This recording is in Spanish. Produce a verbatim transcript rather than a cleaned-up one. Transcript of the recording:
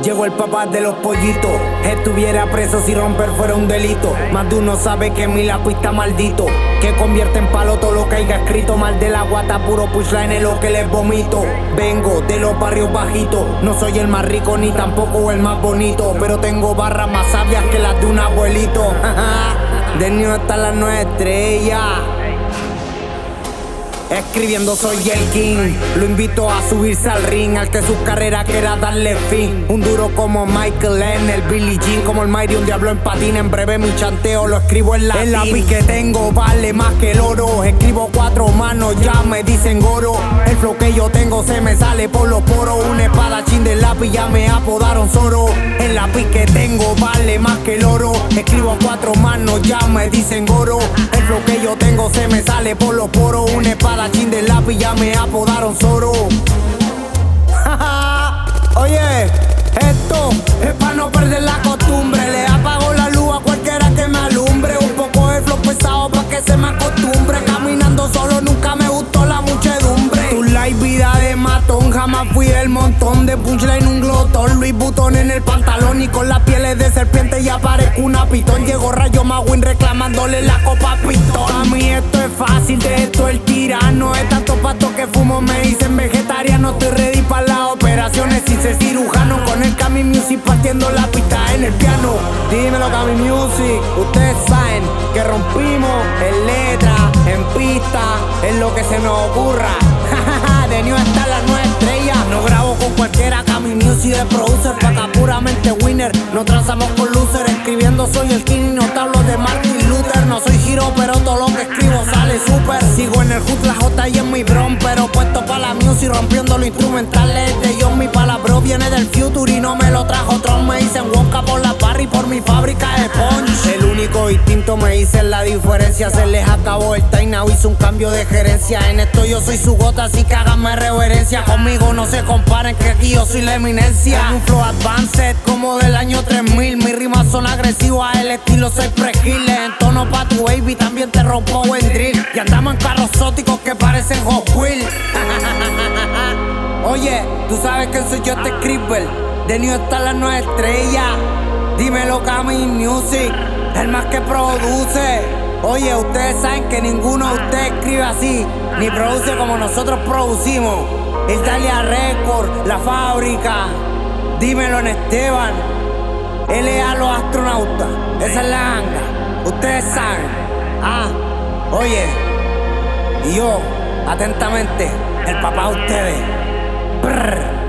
Llegó el papá de los pollitos. Estuviera preso si romper fuera un delito. Más de uno sabe que mi lápiz está maldito, que convierte en palo todo lo que haya escrito. Mal de la guata, puro pushline es lo que les vomito. Vengo de los barrios bajitos. No soy el más rico ni tampoco el más bonito, pero tengo barras más sabias que las de un abuelito. De niño están las nueve estrellas. Escribiendo soy el king. Lo invito a subirse al ring, al que su carrera quiera darle fin. Un duro como Michael en el Billie Jean, como el Mighty, un diablo en patín. En breve mi chanteo lo escribo en latín. El lápiz que tengo vale más que el oro. Escribo cuatro manos, ya me dicen oro. El flow que yo tengo se me sale por los poros. Un espadachín del lápiz, ya me apodaron Zoro. El lápiz que tengo vale más que el oro. Escribo cuatro manos, ya me dicen oro. El flow que yo tengo se me sale por los poros. Un espadachín del lápiz, ya me apodaron Zoro. Oye, esto es para no perder la costumbre. Le apago la luz a cualquiera que me alumbre. Un poco de flow pesado pa' que se me acostumbre. Caminando solo nunca me gustó la muchedumbre. Tu live vida de matón, jamás fui del montón. De punchline un glotón, Luis Butón en el pantalón. Y con las pieles de serpiente ya parezco una pitón. Llegó Rayo Magwin reclamándole la copa Pitón. A mí esto es fácil, de esto el tirano. Es tanto pasto que fumo, me dicen vegetariano. Estoy ready para las operaciones sin ser cirujano. Con el Cami Music partiendo la pista en el piano. Dímelo Cami Music, ustedes saben que rompimos en letra, en pista, en lo que se nos ocurra. De New está las nueve estrellas. No grabo con cualquiera, Cami Music de producer, pa' acá puramente winner. No transamos con loser, escribiendo soy el king y no te hablo de Martin Luther. No soy giro, pero todo lo que escribo sale super. Sigo en el hood, la J y en mi bron, pero puesto pa' la music, rompiendo los instrumentales de John. Mi palabra viene del future y no me lo trajo Tron. Me dicen Wonka por la barra y por mi fábrica de punch. El único distinto me dicen la diferencia. Se les acabó el time now, hizo un cambio de gerencia. En esto yo soy su gota, así que háganme reverencia. Conmigo no se comparen, que aquí yo soy la eminencia. Con un flow advanced como del año tres mil. Mis rimas son agresivas, el estilo soy pre-Gil. En tono pa' tu baby, también te rompo buen drill. Y andamos en carros exóticos que parecen Hot Wheels. Oye, tú sabes que soy yo este Scribble. De New están las nueve estrellas. Dímelo Cami Music, el más que produce. Oye, ustedes saben que ninguno de ustedes escribe así, ni produce como nosotros producimos. Italia Record, La Fábrica. Dímelo en Esteban, L A los astronautas. Esa es la ganga, ustedes saben. Ah, oye, y yo, atentamente, el papá de ustedes. Brr.